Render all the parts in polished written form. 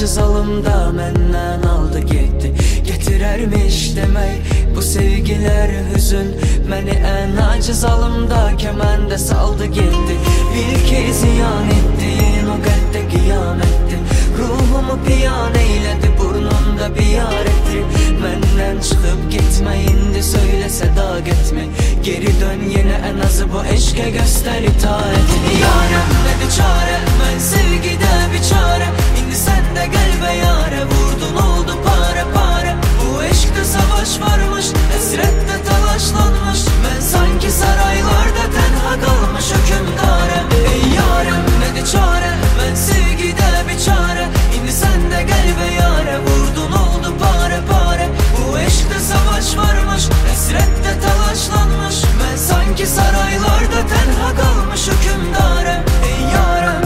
acı zalımda menden aldı gitti. Getirermiş demek bu sevgiler hüzün, beni en acı zalımda kemende saldı gitti. Bil ki ziyan ettiğin o gadde kıyametti, ruhumu piyan eyledi burnunda bir yaretti. Menden çıkıp gitme indi, söyle sedak etme, geri dön yine en azı bu eşke göster itaatini. Yarem ne de çare, ben sevgide bir çare, indi sen de gel be yare, vurdun oldu pare pare. Bu eşkte savaş varmış, esrette talaşlanmış, ben sanki saraylarda tenha kalmış hükümdarem. Ey yarem ne de çare, ben sevgide bir çare, indi sen de gel be yare, vurdun oldu pare pare. Bu eşkte savaş varmış, esrette talaşlanmış, ben sanki saraylarda tenha kalmış hükümdarem. Ey yarem.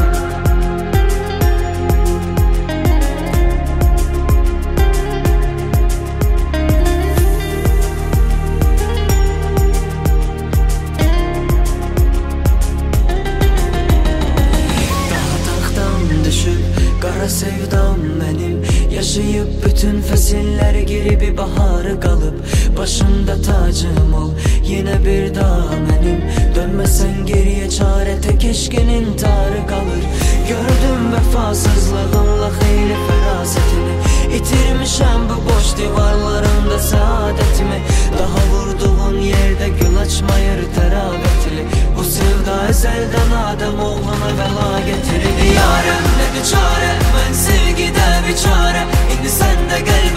Kara sevdam benim, yaşayıp bütün fesiller geri bir baharı kalıp, başımda tacım ol yine bir daha benim. Dönmesen geriye çare, tek eşkin intiharı kalır. Gördüm vefasızlığınla heyli ferasetini, itirmişem bu boş divarlarında saadetimi. Daha vurduğun yerde gül açmayır terabetli, bu sevda ezelden Adem oğluna bela getirir. Yarem ne de çare, ben sevgide bir çare, indi sen de gel